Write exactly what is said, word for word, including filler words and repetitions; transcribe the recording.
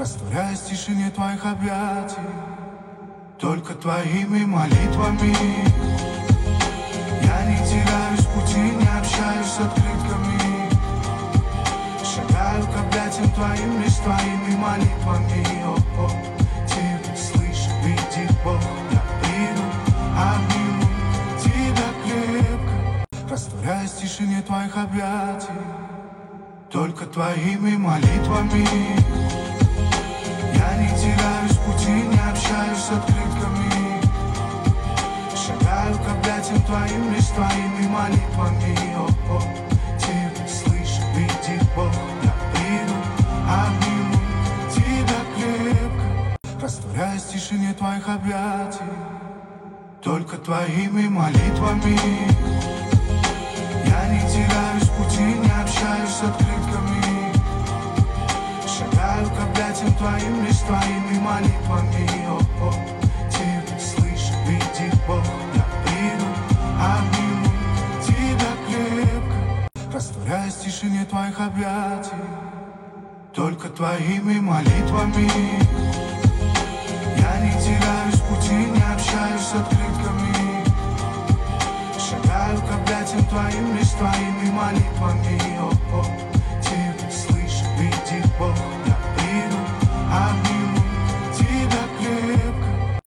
Растворяясь в тишине твоих объятий, только твоими молитвами. Я не теряюсь в пути, не общаюсь с открытками. Шагаю к объятиям твоим, лишь твоими молитвами. О-о, тебя слышит, видит Бог. Я приду, обниму тебя крепко. Растворяясь в тишине твоих объятий, только твоими молитвами. Я не теряюсь в пути, не общаюсь с открытками. Шагаю к объятиям твоим, лишь твоими молитвами. О-о, тебя слышит, видит Бог. Я приду, обниму тебя крепко. Растворяясь в тишине твоих объятий, только твоими молитвами. Я не теряюсь в пути, не общаюсь с открытками. Шагаю к объятиям твоим, лишь твоими молитвами. О-о, тебя слышит, видит Бог. Я приду, обниму тебя крепко. Растворяясь в тишине твоих объятий, только твоими молитвами. Я не теряюсь в пути, не общаюсь с открытками. Шагаю к объятиям твоим, лишь твоими молитвами.